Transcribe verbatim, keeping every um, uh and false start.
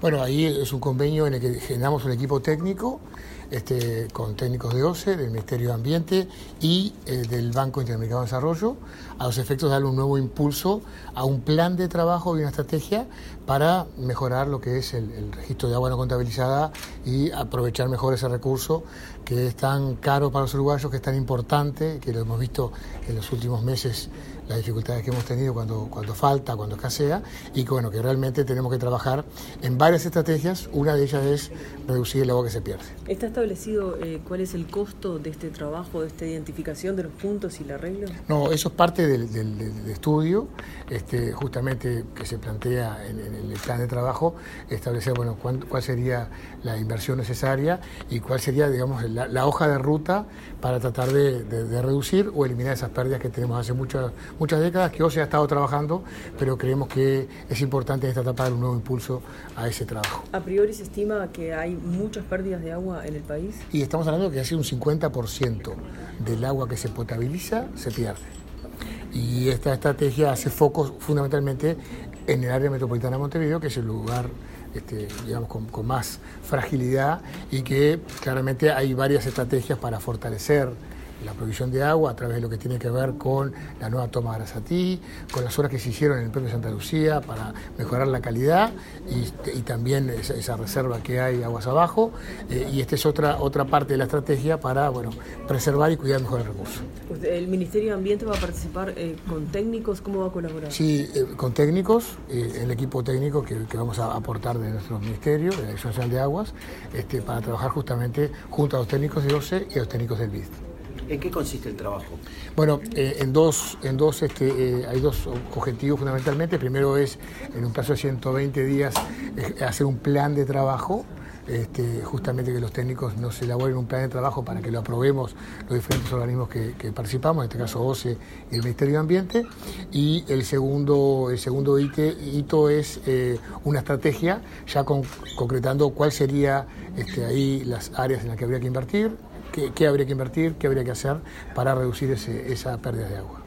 Bueno, ahí es un convenio en el que generamos un equipo técnico este, con técnicos de O C E, del Ministerio de Ambiente y eh, del Banco Interamericano de Desarrollo, a los efectos de darle un nuevo impulso a un plan de trabajo y una estrategia para mejorar lo que es el, el registro de agua no contabilizada y aprovechar mejor ese recurso que es tan caro para los uruguayos, que es tan importante, que lo hemos visto en los últimos meses, las dificultades que hemos tenido cuando, cuando falta, cuando escasea, y que, bueno, que realmente tenemos que trabajar en varias estrategias. Una de ellas es reducir el agua que se pierde. ¿Está establecido eh, cuál es el costo de este trabajo, de esta identificación de los puntos y el arreglo? No, eso es parte del, del, del estudio, este, justamente que se plantea en, en el plan de trabajo, establecer, bueno, cuál, cuál sería la inversión necesaria y cuál sería, digamos, la, la hoja de ruta para tratar de, de, de reducir o eliminar esas pérdidas que tenemos hace muchas muchas décadas, que O C E ha estado trabajando, pero creemos que es importante en esta etapa dar un nuevo impulso a ese trabajo. ¿A priori se estima que hay muchas pérdidas de agua en el país? Y estamos hablando de que casi un cincuenta por ciento del agua que se potabiliza se pierde. Y esta estrategia hace foco fundamentalmente en el área metropolitana de Montevideo, que es el lugar Este, digamos, con, con más fragilidad, y que claramente hay varias estrategias para fortalecer la provisión de agua a través de lo que tiene que ver con la nueva toma de Arasatí, con las obras que se hicieron en el propio Santa Lucía para mejorar la calidad y, y también esa, esa reserva que hay aguas abajo, eh, y esta es otra, otra parte de la estrategia para, bueno, preservar y cuidar mejor el recurso. ¿El Ministerio de Ambiente va a participar eh, con técnicos? ¿Cómo va a colaborar? Sí, eh, con técnicos, eh, el equipo técnico que, que vamos a aportar de nuestro ministerio, de la Dirección Nacional de Aguas, este, para trabajar justamente junto a los técnicos de O C E y a los técnicos del B I S D. ¿En qué consiste el trabajo? Bueno, eh, en dos, en dos este, eh, hay dos objetivos fundamentalmente. Primero es, en un plazo de ciento veinte días, eh, hacer un plan de trabajo, este, justamente que los técnicos nos elaboren un plan de trabajo para que lo aprobemos los diferentes organismos que, que participamos, en este caso O C E y el Ministerio de Ambiente. Y el segundo, el segundo hito, hito es eh, una estrategia, ya con, concretando cuál sería este, ahí las áreas en las que habría que invertir, Qué, qué habría que invertir, qué habría que hacer para reducir ese, esa pérdida de agua.